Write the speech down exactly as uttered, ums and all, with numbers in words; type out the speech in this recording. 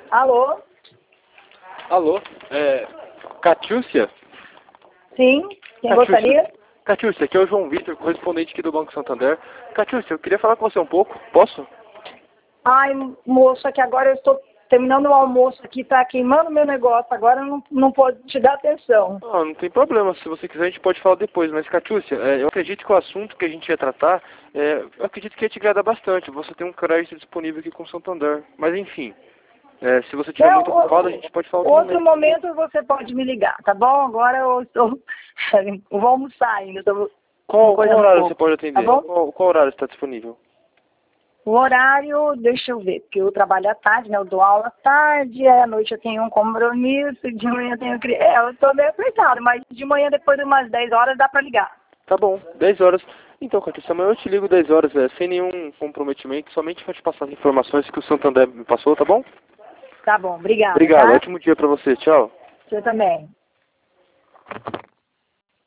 Alô? Alô? É... Catiúcia? Sim, quem Catiúcia. gostaria? Catiúcia, aqui é o João Vitor, correspondente aqui do Banco Santander. Catiúcia, eu queria falar com você um pouco. Posso? Ai, moço, aqui agora eu estou terminando o almoço aqui, tá queimando meu negócio, agora eu não, não pode te dar atenção. Ah, não tem problema, se você quiser a gente pode falar depois, mas Catiúcia, é, eu acredito que o assunto que a gente ia tratar, é, eu acredito que ia te agradar bastante. Você tem um crédito disponível aqui com o Santander, mas enfim, é, se você estiver Não, muito ocupado, a gente pode falar outro outro momento. momento você pode me ligar, tá bom? Agora eu estou, eu vou almoçar ainda, estou com Qual, coisa qual no horário corpo, você pode tá atender? bom? Qual, qual horário está disponível? O horário, deixa eu ver, porque eu trabalho à tarde, né? Eu dou aula à tarde, aí à noite eu tenho um compromisso, de manhã eu tenho... cri- É, eu estou meio apertado, mas de manhã, depois de umas dez horas, dá para ligar. Tá bom, dez horas. Então, Catiúcia, amanhã eu te ligo dez horas, é, sem nenhum comprometimento, somente para te passar as informações que o Santander me passou, tá bom? Tá bom, obrigada, Obrigado, tá? ótimo dia para você, tchau. Você também.